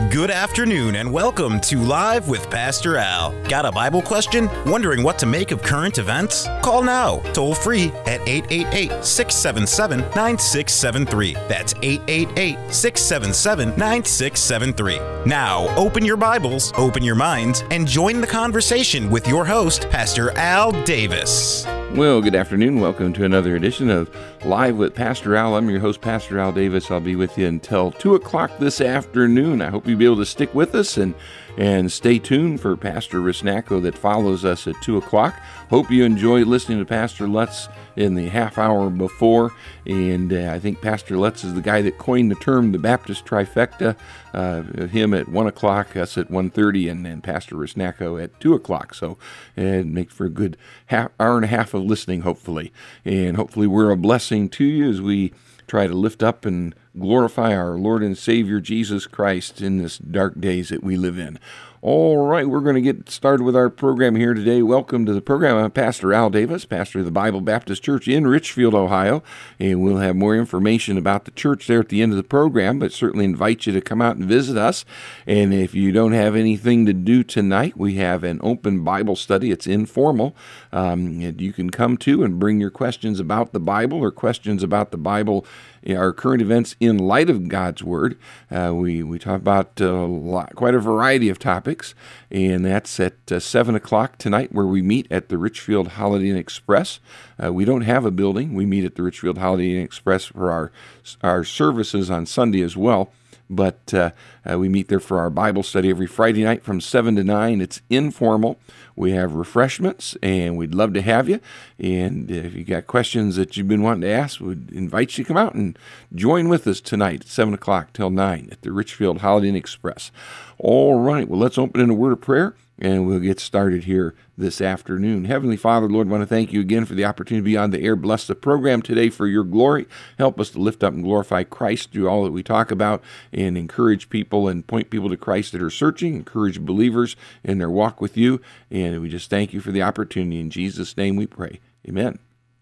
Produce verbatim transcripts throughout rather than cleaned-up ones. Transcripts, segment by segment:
Good afternoon and welcome to Live with Pastor Al. Got a Bible question? Wondering what to make of current events? Call now, toll free at eight eight eight, six seven seven, nine six seven three. That's eight eight eight, six seven seven, nine six seven three. Now, open your Bibles, open your minds, and join the conversation with your host, Pastor Al Davis. Well, good afternoon. Welcome to another edition of Live with Pastor Al. I'm your host, Pastor Al Davis. I'll be with you until two o'clock this afternoon. I hope you'll be able to stick with us and, and stay tuned for Pastor Risnacco that follows us at two o'clock. Hope you enjoy listening to Pastor Lutz in the half hour before. And uh, I think Pastor Lutz is the guy that coined the term the Baptist trifecta. Uh, him at one o'clock, us at one thirty, and then Pastor Risnacco at two o'clock. So it makes for a good half, hour and a half of listening, hopefully. And hopefully we're a blessing to you as we try to lift up and glorify our Lord and Savior Jesus Christ in this dark days that we live in. All right, we're going to get started with our program here today. Welcome to the program. I'm Pastor Al Davis, pastor of the Bible Baptist Church in Richfield, Ohio, and we'll have more information about the church there at the end of the program, but certainly invite you to come out and visit us. And if you don't have anything to do tonight, we have an open Bible study. It's informal. Um, and you can come to and bring your questions about the Bible or questions about the Bible, our current events in light of God's Word. Uh, we, we talk about uh, a lot, quite a variety of topics, and that's at uh, seven o'clock tonight where we meet at the Richfield Holiday Inn Express. Uh, we don't have a building. We meet at the Richfield Holiday Inn Express for our, our services on Sunday as well. But uh, uh, we meet there for our Bible study every Friday night from seven to nine. It's informal. We have refreshments, and we'd love to have you. And if you got questions that you've been wanting to ask, we'd invite you to come out and join with us tonight at seven o'clock till nine at the Richfield Holiday Inn Express. All right, well, let's open in a word of prayer, and we'll get started here this afternoon. Heavenly Father, Lord, I want to thank you again for the opportunity to be on the air. Bless the program today for your glory. Help us to lift up and glorify Christ through all that we talk about and encourage people and point people to Christ that are searching, encourage believers in their walk with you. And we just thank you for the opportunity. In Jesus' name we pray. Amen.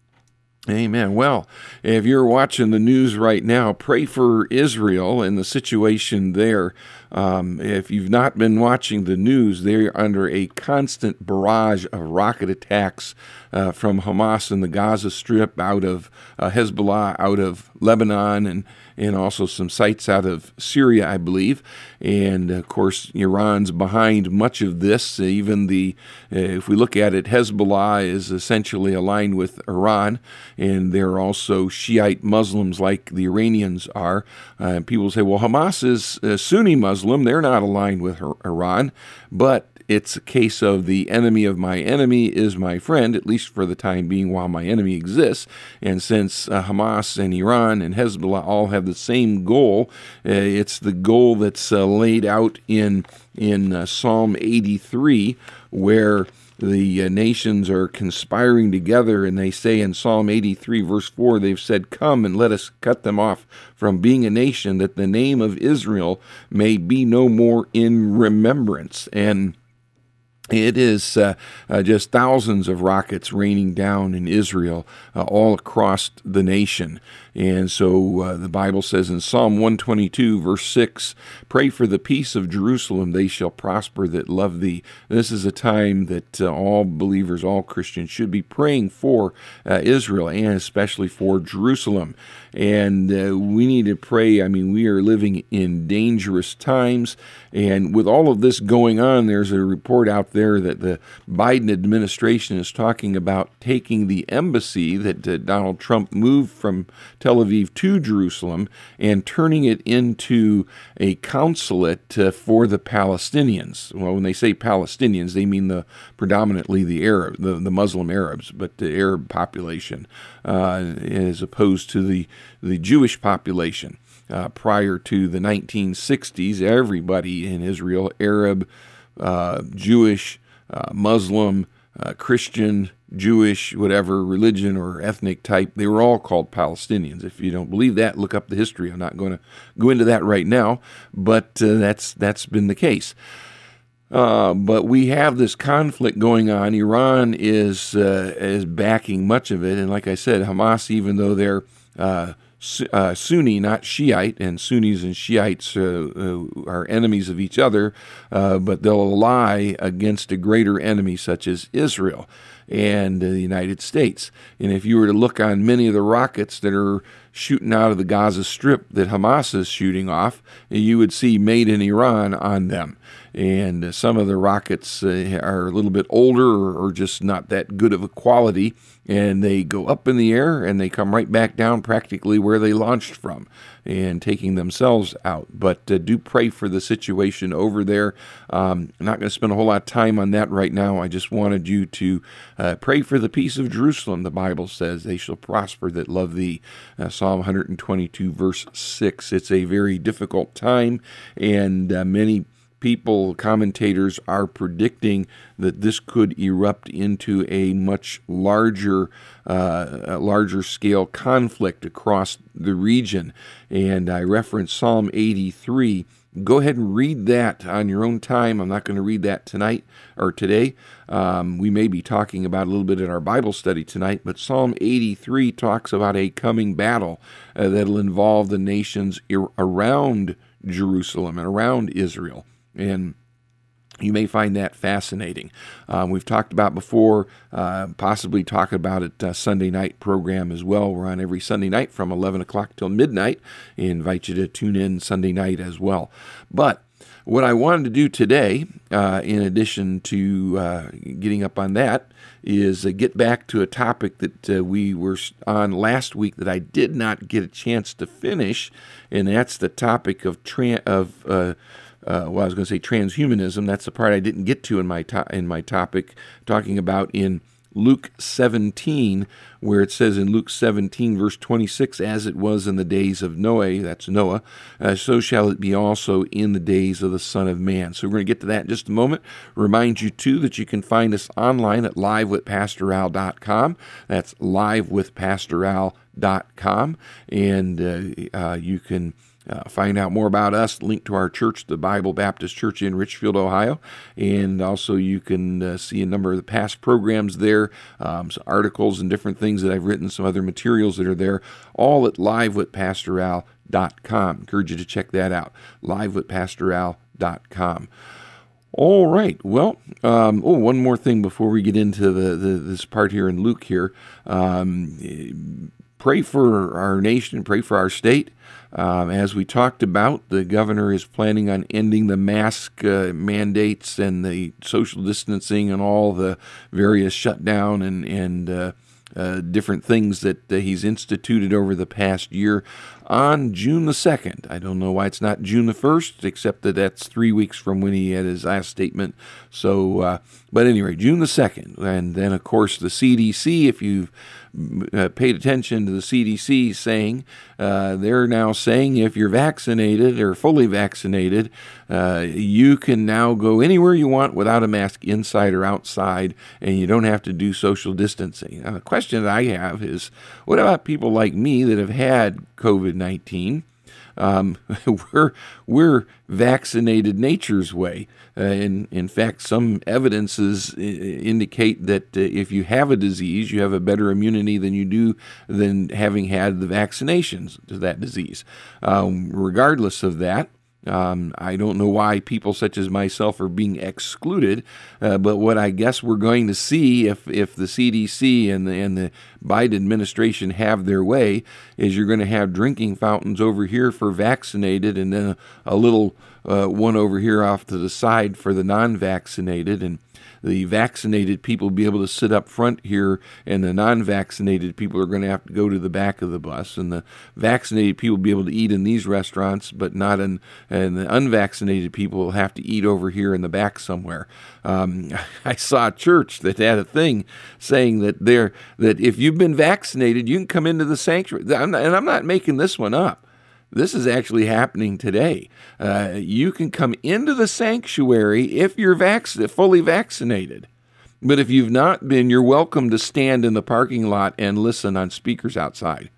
Amen. Well, if you're watching the news right now, pray for Israel and the situation there. Um, if you've not been watching the news, they're under a constant barrage of rocket attacks uh, from Hamas in the Gaza Strip, out of uh, Hezbollah, out of Lebanon, and, and also some sites out of Syria, I believe. And, of course, Iran's behind much of this. Even the, uh, if we look at it, Hezbollah is essentially aligned with Iran, and they're also Shiite Muslims like the Iranians are. Uh, people say, well, Hamas is uh, Sunni Muslim. They're not aligned with Iran, but it's a case of the enemy of my enemy is my friend, at least for the time being while my enemy exists. And since uh, Hamas and Iran and Hezbollah all have the same goal, uh, it's the goal that's uh, laid out in, in uh, Psalm eighty-three, where the uh, nations are conspiring together, and they say in Psalm eighty-three, verse four, they've said, "Come and let us cut them off from being a nation, that the name of Israel may be no more in remembrance." And it is uh, uh, just thousands of rockets raining down in Israel, uh, all across the nation. And so uh, the Bible says in Psalm one twenty-two, verse six, "Pray for the peace of Jerusalem, they shall prosper that love thee." This is a time that uh, all believers, all Christians should be praying for uh, Israel, and especially for Jerusalem. And uh, we need to pray. I mean, we are living in dangerous times. And with all of this going on, there's a report out there that the Biden administration is talking about taking the embassy that uh, Donald Trump moved from Tel Aviv to Jerusalem and turning it into a consulate uh, for the Palestinians. Well, when they say Palestinians, they mean the predominantly the Arab, the, the Muslim Arabs, but the Arab population, uh, as opposed to the, the Jewish population. Uh, prior to the nineteen sixties, everybody in Israel, Arab, uh, Jewish, uh, Muslim, uh, Christian, Jewish, whatever religion or ethnic type, they were all called Palestinians. If you don't believe that, look up the history. I'm not going to go into that right now, but uh, that's that's been the case. Uh, but we have this conflict going on. Iran is uh, is backing much of it, and like I said, Hamas, even though they're uh, uh, Sunni, not Shiite, and Sunnis and Shiites uh, uh, are enemies of each other, uh, but they'll ally against a greater enemy such as Israel and uh, the United States. And if you were to look on many of the rockets that are shooting out of the Gaza Strip that Hamas is shooting off, you would see made in Iran on them. And uh, some of the rockets uh, are a little bit older or, or just not that good of a quality, and they go up in the air and they come right back down practically where they launched from and taking themselves out. But uh, do pray for the situation over there. Um, I'm not going to spend a whole lot of time on that right now. I just wanted you to uh, pray for the peace of Jerusalem. The Bible says, they shall prosper that love thee. Uh, Psalm one twenty-two, verse six. It's a very difficult time, and uh, many people, commentators, are predicting that this could erupt into a much larger, uh, a larger scale conflict across the region. And I referenced Psalm eighty-three. Go ahead and read that on your own time. I'm not going to read that tonight or today. Um, we may be talking about a little bit in our Bible study tonight, but Psalm eighty-three talks about a coming battle uh, that'll involve the nations ir- around Jerusalem and around Israel. And you may find that fascinating. Um, we've talked about before, uh, possibly talk about it uh, Sunday night program as well. We're on every Sunday night from eleven o'clock till midnight. I invite you to tune in Sunday night as well. But what I wanted to do today, uh, in addition to uh, getting up on that, is uh, get back to a topic that uh, we were on last week that I did not get a chance to finish, and that's the topic of tra- of uh, Uh, well, I was going to say transhumanism. That's the part I didn't get to in my to- in my topic, talking about in Luke seventeen, where it says in Luke seventeen, verse twenty-six, as it was in the days of Noah, that's Noah, uh, so shall it be also in the days of the Son of Man. So we're going to get to that in just a moment. Remind you, too, that you can find us online at live with pastor al dot com. That's live with pastor al dot com. And uh, uh, you can Uh, find out more about us, link to our church, the Bible Baptist Church in Richfield, Ohio, and also you can uh, see a number of the past programs there, um, some articles and different things that I've written, some other materials that are there, all at live with pastor al dot com. Encourage you to check that out, live with pastor al dot com. All right. Well, um, oh, one more thing before we get into the, the this part here in Luke here. Um, pray for our nation, pray for our state. Um, as we talked about, the governor is planning on ending the mask uh, mandates and the social distancing and all the various shutdown and, and uh, uh, different things that uh, he's instituted over the past year on June the second. I don't know why it's not June the first, except that that's three weeks from when he had his last statement. So, uh, but anyway, June the second. And then, of course, the C D C, if you've uh, paid attention to the C D C saying, uh, they're now saying if you're vaccinated or fully vaccinated, uh, you can now go anywhere you want without a mask, inside or outside, and you don't have to do social distancing. Now, the question that I have is, what about people like me that have had COVID nineteen? Um, we're we're vaccinated nature's way. Uh, in in fact, some evidences indicate that uh, if you have a disease, you have a better immunity than you do than having had the vaccinations to that disease. Um, regardless of that, Um, I don't know why people such as myself are being excluded, uh, but what I guess we're going to see if, if the C D C and the, and the Biden administration have their way is you're going to have drinking fountains over here for vaccinated and then a, a little uh, one over here off to the side for the non-vaccinated, and the vaccinated people will be able to sit up front here, and the non-vaccinated people are going to have to go to the back of the bus. And the vaccinated people will be able to eat in these restaurants, but not in, and the unvaccinated people will have to eat over here in the back somewhere. Um, I saw a church that had a thing saying that they're, that if you've been vaccinated, you can come into the sanctuary. I'm not, and I'm not making this one up. This is actually happening today. Uh, you can come into the sanctuary if you're vac- fully vaccinated. But if you've not been, you're welcome to stand in the parking lot and listen on speakers outside.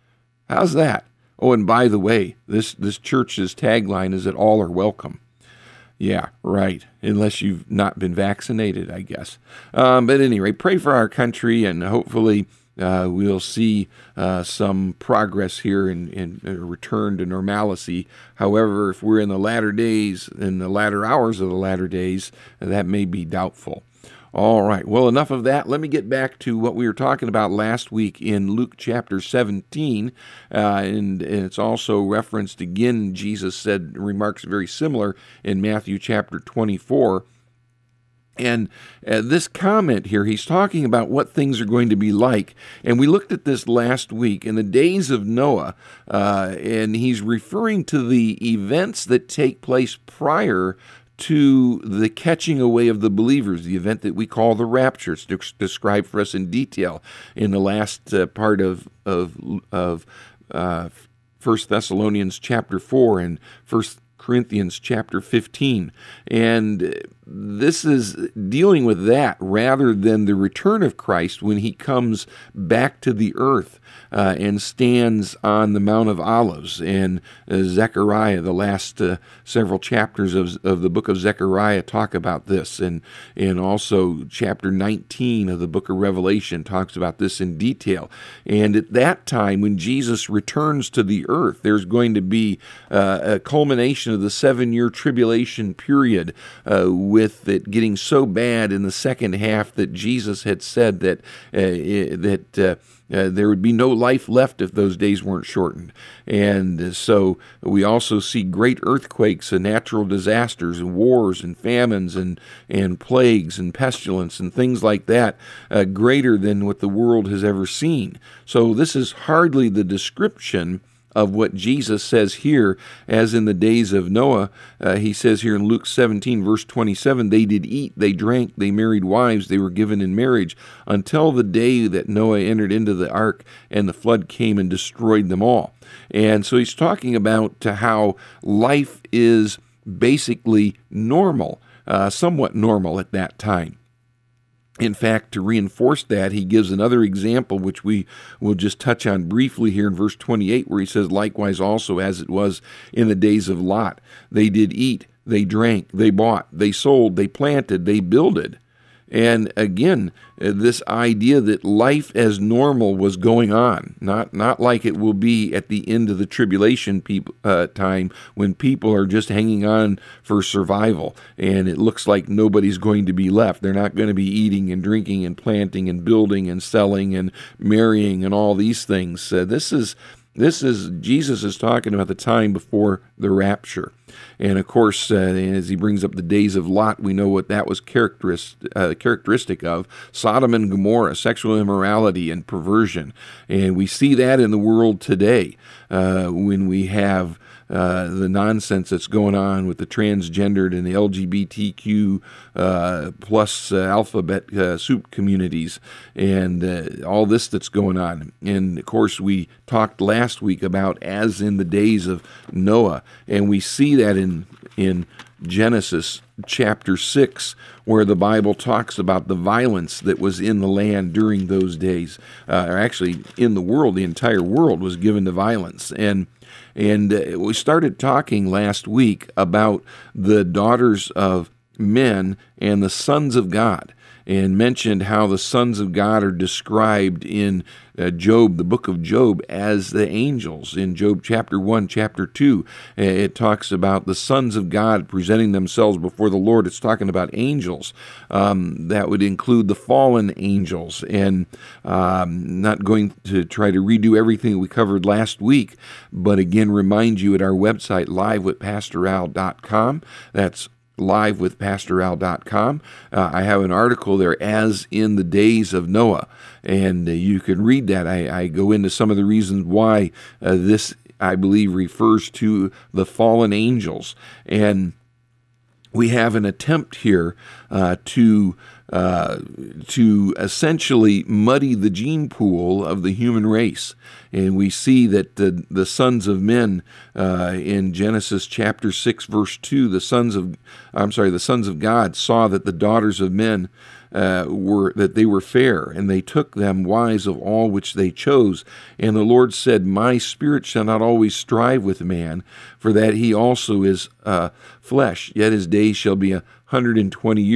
How's that? Oh, and by the way, this, this church's tagline is that all are welcome. Yeah, right. Unless you've not been vaccinated, I guess. Um, but anyway, pray for our country, and hopefully uh, we'll see uh, some progress here in, in a return to normalcy. However, if we're in the latter days, in the latter hours of the latter days, that may be doubtful. All right, well, enough of that. Let me get back to what we were talking about last week in Luke chapter seventeen, uh, and, and it's also referenced again. Jesus said remarks very similar in Matthew chapter twenty-four. And uh, this comment here, he's talking about what things are going to be like. And we looked at this last week in the days of Noah, uh, and he's referring to the events that take place prior to the catching away of the believers, the event that we call the rapture. It's de- described for us in detail in the last uh, part of of of uh, First Thessalonians chapter four and First Corinthians chapter fifteen. And this is dealing with that rather than the return of Christ when he comes back to the earth uh, and stands on the Mount of Olives. And uh, Zechariah, the last uh, several chapters of, of the book of Zechariah talk about this. And, and also chapter nineteen of the book of Revelation talks about this in detail. And at that time, when Jesus returns to the earth, there's going to be uh, a culmination of the seven-year tribulation period, uh, with it getting so bad in the second half that Jesus had said that uh, that uh, uh, there would be no life left if those days weren't shortened. And so we also see great earthquakes and natural disasters and wars and famines and, and plagues and pestilence and things like that, uh, greater than what the world has ever seen. So this is hardly the description of what Jesus says here, as in the days of Noah. Uh, he says here in Luke seventeen, verse twenty-seven, they did eat, they drank, they married wives, they were given in marriage, until the day that Noah entered into the ark, and the flood came and destroyed them all. And so he's talking about how life is basically normal, uh, somewhat normal at that time. In fact, to reinforce that, he gives another example, which we will just touch on briefly here in verse twenty-eight, where he says, likewise also as it was in the days of Lot. They did eat, they drank, they bought, they sold, they planted, they builded. And again, this idea that life as normal was going on, not not like it will be at the end of the tribulation people, uh, time when people are just hanging on for survival, and it looks like nobody's going to be left. They're not going to be eating and drinking and planting and building and selling and marrying and all these things. Uh, this is This is, Jesus is talking about the time before the rapture. And of course, uh, as he brings up the days of Lot, we know what that was characteristic, uh, characteristic of. Sodom and Gomorrah, sexual immorality and perversion. And we see that in the world today uh, when we have Uh, the nonsense that's going on with the transgendered and the L G B T Q uh, plus uh, alphabet uh, soup communities, and uh, all this that's going on. And of course, we talked last week about as in the days of Noah, and we see that in in Genesis chapter six, where the Bible talks about the violence that was in the land during those days, uh, or actually in the world. The entire world was given to violence. And And uh, we started talking last week about the daughters of men and the sons of God, and mentioned how the sons of God are described in uh, Job, the book of Job, as the angels. In Job chapter one, chapter two, it talks about the sons of God presenting themselves before the Lord. It's talking about angels. Um, that would include the fallen angels. And um, not going to try to redo everything we covered last week, but again, remind you at our website, live with pastor al dot com. That's live with pastor al dot com. Uh, I have an article there, as in the days of Noah, and uh, you can read that. I, I go into some of the reasons why uh, this, I believe, refers to the fallen angels. And we have an attempt here uh, to uh, to essentially muddy the gene pool of the human race. And we see that the, the sons of men uh, in Genesis chapter six, verse two, the sons of, I'm sorry, the sons of God saw that the daughters of men uh, were, that they were fair, and they took them wives of all which they chose. And the Lord said, my spirit shall not always strive with man, for that he also is uh, flesh, yet his days shall be a hundred and twenty years.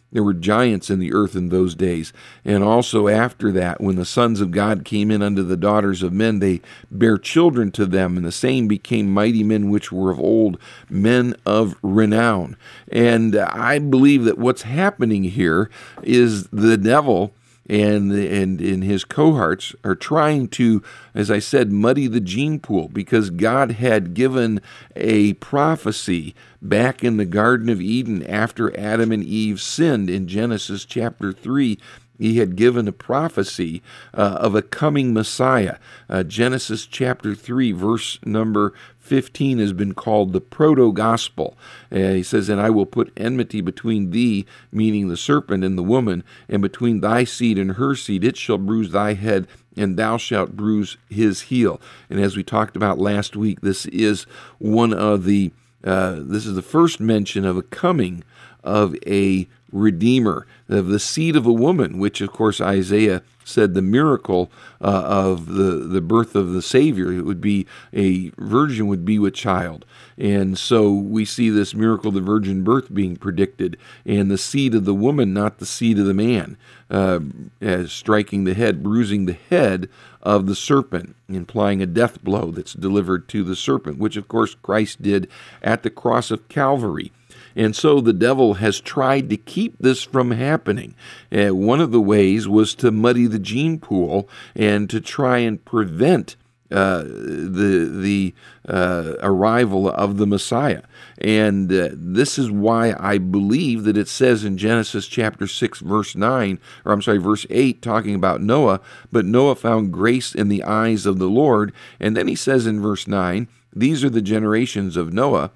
there were giants in the earth in those days. And also after that, when the sons of God came in unto the daughters of men, they bare children to them, and the same became mighty men which were of old, men of renown. And I believe that what's happening here is the devil and and and his cohorts are trying to, as I said, muddy the gene pool, because God had given a prophecy back in the Garden of Eden after Adam and Eve sinned in Genesis chapter three. He had given a prophecy uh, of a coming Messiah. Uh, Genesis chapter three, verse number fifteen has been called the proto-gospel. Uh, he says, and I will put enmity between thee, meaning the serpent, and the woman, and between thy seed and her seed. It shall bruise thy head, and thou shalt bruise his heel. And as we talked about last week, this is one of the, uh, this is the first mention of a coming of a Redeemer, of the seed of a woman, which of course Isaiah said the miracle uh, of the, the birth of the Savior, it would be a virgin would be with child. And so we see this miracle of the virgin birth being predicted, and the seed of the woman, not the seed of the man, uh, as striking the head, bruising the head of the serpent, implying a death blow that's delivered to the serpent, which of course Christ did at the cross of Calvary. And so the devil has tried to keep this from happening. Uh, one of the ways was to muddy the gene pool and to try and prevent uh, the the uh, arrival of the Messiah. And uh, this is why I believe that it says in Genesis chapter six, verse nine, or I'm sorry, verse eight, talking about Noah, but Noah found grace in the eyes of the Lord. And then he says in verse nine, these are the generations of Noah.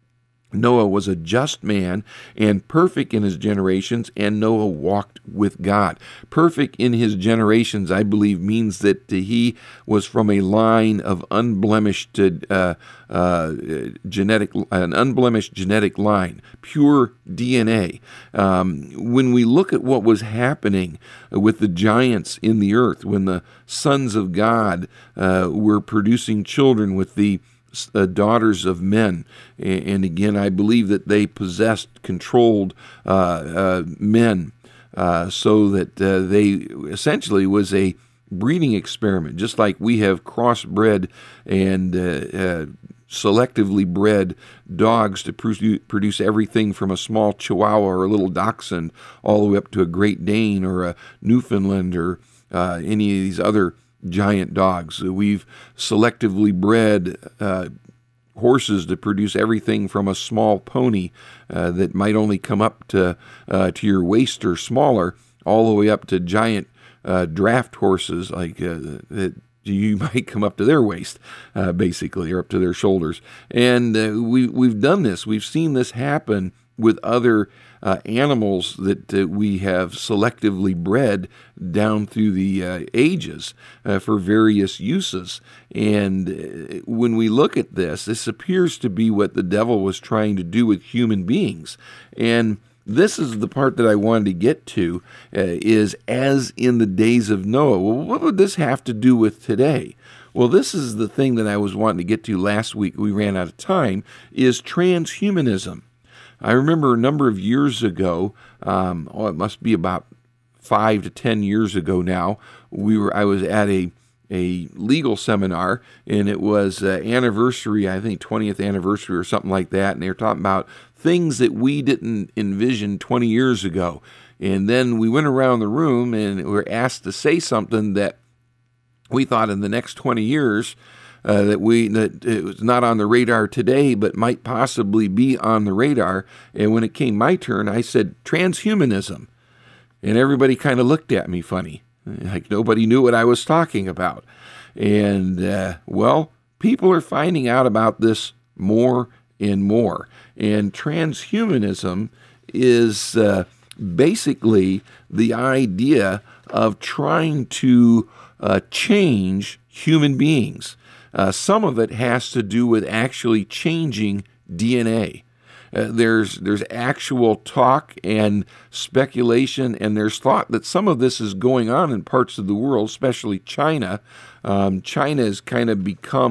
Noah was a just man and perfect in his generations, and Noah walked with God. Perfect in his generations, I believe, means that he was from a line of unblemished uh, uh, genetic, an unblemished genetic line, pure D N A. Um, when we look at what was happening with the giants in the earth, when the sons of God uh, were producing children with the Uh, daughters of men, and again, I believe that they possessed, controlled uh, uh, men, uh, so that uh, they essentially was a breeding experiment, just like we have crossbred and uh, uh, selectively bred dogs to produce, produce everything from a small Chihuahua or a little Dachshund all the way up to a Great Dane or a Newfoundland or uh, any of these other giant dogs. We've selectively bred uh, horses to produce everything from a small pony uh, that might only come up to uh, to your waist or smaller, all the way up to giant uh, draft horses like uh, that you might come up to their waist, uh, basically, or up to their shoulders. And uh, we we've done this. We've seen this happen with other uh, animals that uh, we have selectively bred down through the uh, ages uh, for various uses. And uh, when we look at this, this appears to be what the devil was trying to do with human beings. And this is the part that I wanted to get to, uh, is as in the days of Noah. Well, what would this have to do with today? Well, this is the thing that I was wanting to get to last week. We ran out of time, is transhumanism. I remember a number of years ago, um, oh, it must be about five to ten years ago now, we were I was at a a legal seminar, and it was uh, anniversary, I think twentieth anniversary or something like that, and they were talking about things that we didn't envision twenty years ago. And then we went around the room and we were asked to say something that we thought in the next twenty years Uh, that we that it was not on the radar today, but might possibly be on the radar. And when it came my turn, I said transhumanism, and everybody kind of looked at me funny, like nobody knew what I was talking about. And uh, well, people are finding out about this more and more. And transhumanism is uh, basically the idea of trying to uh, change human beings. Uh, some of it has to do with actually changing D N A. Uh, there's there's actual talk and speculation, and there's thought that some of this is going on in parts of the world, especially China. Um, China has kind of become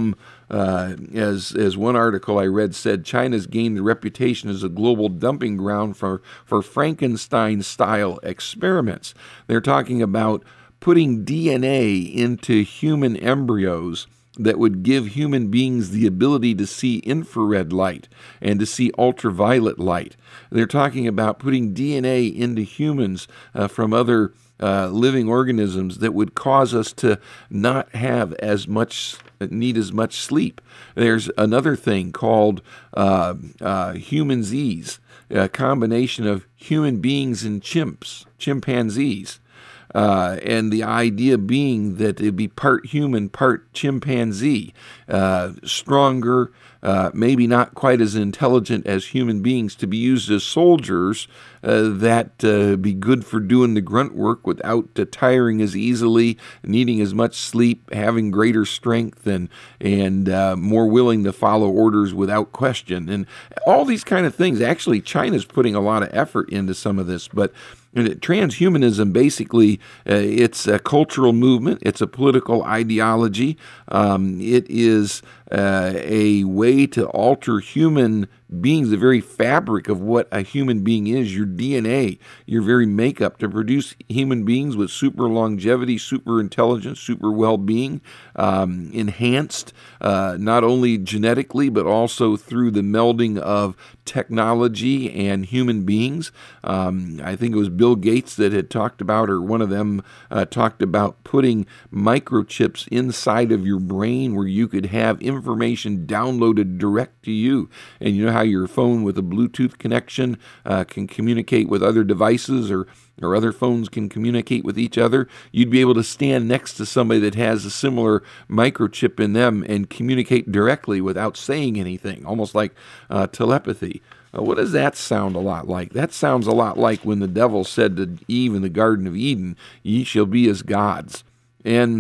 Uh, as as one article I read said, China's gained a reputation as a global dumping ground for, for Frankenstein-style experiments. They're talking about putting D N A into human embryos that would give human beings the ability to see infrared light and to see ultraviolet light. They're talking about putting D N A into humans uh, from other uh, living organisms that would cause us to not have as much, need as much sleep. There's another thing called uh, uh, humanzees, a combination of human beings and chimps, chimpanzees. Uh, and the idea being that it'd be part human, part chimpanzee, uh, stronger, uh, maybe not quite as intelligent as human beings, to be used as soldiers uh, that uh, be good for doing the grunt work without uh, tiring as easily, needing as much sleep, having greater strength, and and uh, more willing to follow orders without question. And all these kind of things. Actually, China's putting a lot of effort into some of this, but transhumanism, basically, uh, it's a cultural movement. It's a political ideology. Um, it is uh, a way to alter human beings, the very fabric of what a human being is, your D N A, your very makeup, to produce human beings with super longevity, super intelligence, super well-being, um, enhanced uh, not only genetically, but also through the melding of technology and human beings. Um, I think it was Bill Gates that had talked about, or one of them uh, talked about putting microchips inside of your brain where you could have information downloaded direct to you. And you know how your phone with a Bluetooth connection uh, can communicate with other devices, or or other phones can communicate with each other? You'd be able to stand next to somebody that has a similar microchip in them and communicate directly without saying anything, almost like uh, telepathy. Uh, what does that sound a lot like? That sounds a lot like when the devil said to Eve in the Garden of Eden, "Ye shall be as gods." And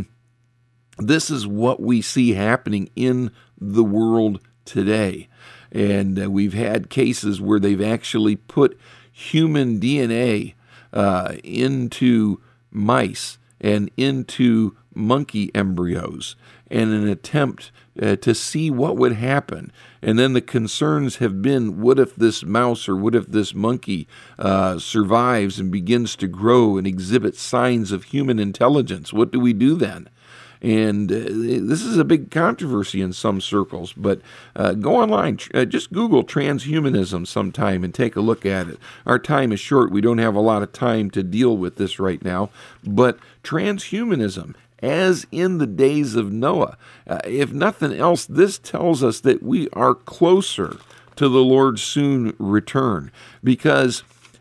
this is what we see happening in the world today. And uh, we've had cases where they've actually put human D N A uh, into mice and into monkey embryos in an attempt uh, to see what would happen. And then the concerns have been, what if this mouse or what if this monkey uh, survives and begins to grow and exhibit signs of human intelligence? What do we do then? And uh, this is a big controversy in some circles, but uh, go online, uh, just Google transhumanism sometime and take a look at it. Our time is short. We don't have a lot of time to deal with this right now, but transhumanism, as in the days of Noah, uh, if nothing else, this tells us that we are closer to the Lord's soon return, because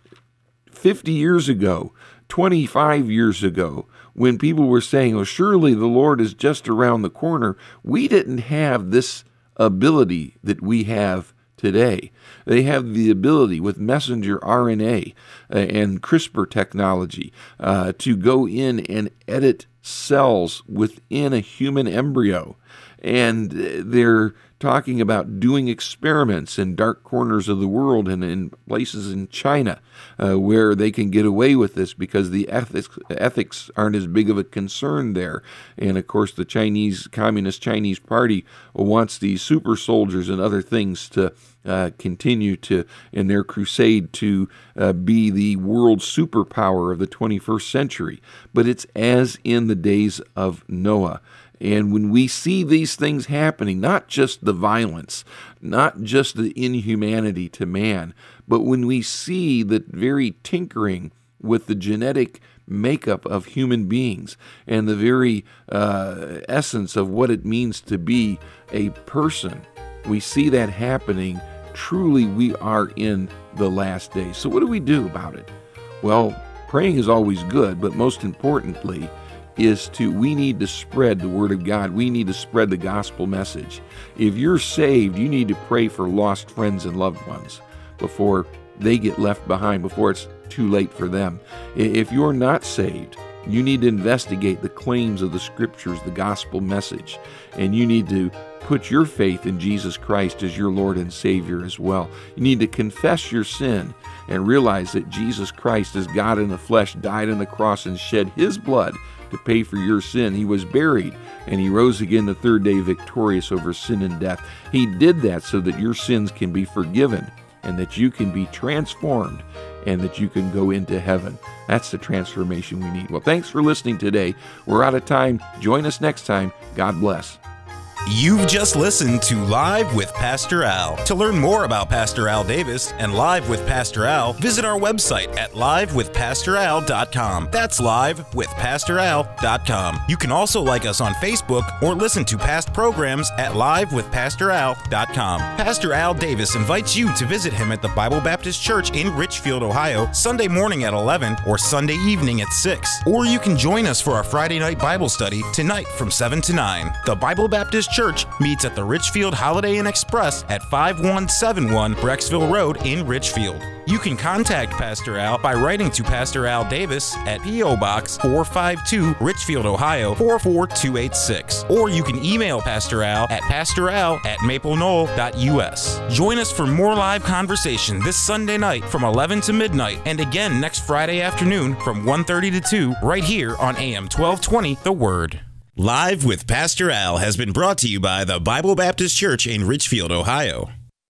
fifty years ago, twenty-five years ago, when people were saying, oh, surely the Lord is just around the corner, we didn't have this ability that we have today. They have the ability with messenger R N A uh, and CRISPR technology uh, to go in and edit cells within a human embryo. And they're talking about doing experiments in dark corners of the world and in places in China uh, where they can get away with this because the ethics, ethics aren't as big of a concern there. And of course, the Chinese, Communist Chinese Party wants these super soldiers and other things to uh, continue to, in their crusade to uh, be the world superpower of the twenty-first century. But it's as in the days of Noah. And when we see these things happening, not just the violence, not just the inhumanity to man, but when we see the very tinkering with the genetic makeup of human beings and the very uh, essence of what it means to be a person, we see that happening. Truly, we are in the last days. So what do we do about it? Well, praying is always good, but most importantly, is to, we need to spread the Word of God. We need to spread the gospel message. If you're saved, you need to pray for lost friends and loved ones before they get left behind, before it's too late for them. If you're not saved, you need to investigate the claims of the Scriptures, the gospel message, and you need to put your faith in Jesus Christ as your Lord and Savior as well. You need to confess your sin and realize that Jesus Christ, as God in the flesh, died on the cross and shed His blood to pay for your sin. He was buried, and he rose again the third day victorious over sin and death. He did that so that your sins can be forgiven and that you can be transformed and that you can go into heaven. That's the transformation we need. Well, thanks for listening today. We're out of time. Join us next time. God bless. You've just listened to Live with Pastor Al. To learn more about Pastor Al Davis and Live with Pastor Al, visit our website at live with pastor al dot com. That's live with pastor al dot com. You can also like us on Facebook or listen to past programs at live with pastor al dot com. Pastor Al Davis invites you to visit him at the Bible Baptist Church in Richfield, Ohio, Sunday morning at eleven or Sunday evening at six. Or you can join us for our Friday night Bible study tonight from seven to nine. The Bible Baptist Church meets at the Richfield Holiday Inn Express at five one seven one Brecksville Road in Richfield. You can contact Pastor Al by writing to Pastor Al Davis at P O Box four five two, Richfield, Ohio four four two eight six. Or you can email Pastor Al at pastoral at maple knoll dot u s. Join us for more live conversation this Sunday night from eleven to midnight, and again next Friday afternoon from one thirty to two, right here on A M twelve twenty, The Word. Live with Pastor Al has been brought to you by the Bible Baptist Church in Richfield, Ohio.